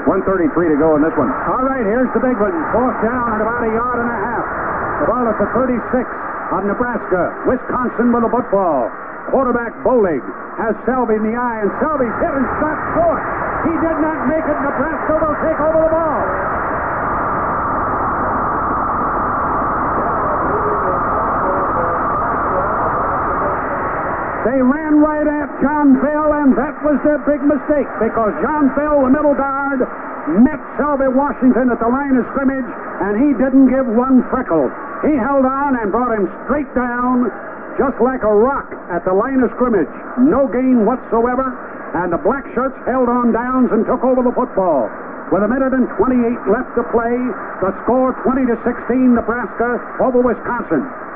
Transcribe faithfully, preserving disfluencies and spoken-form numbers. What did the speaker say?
one thirty-three to go in this one. All right, here's the big one. Fourth down at about a yard and a half. The ball at the thirty-six of Nebraska. Wisconsin with the football. Quarterback Bolig has Selby in the eye, and Selby's hit and stopped short. He did not make it. Nebraska will take over the ball. They ran right at John Bell, and that was their big mistake, because John Bell, the middle guard, met Selby Washington at the line of scrimmage, and he didn't give one freckle. He held on and brought him straight down, just like a rock at the line of scrimmage. No gain whatsoever, and the black shirts held on downs and took over the football. With a minute and twenty-eight left to play, the score twenty to sixteen, Nebraska over Wisconsin.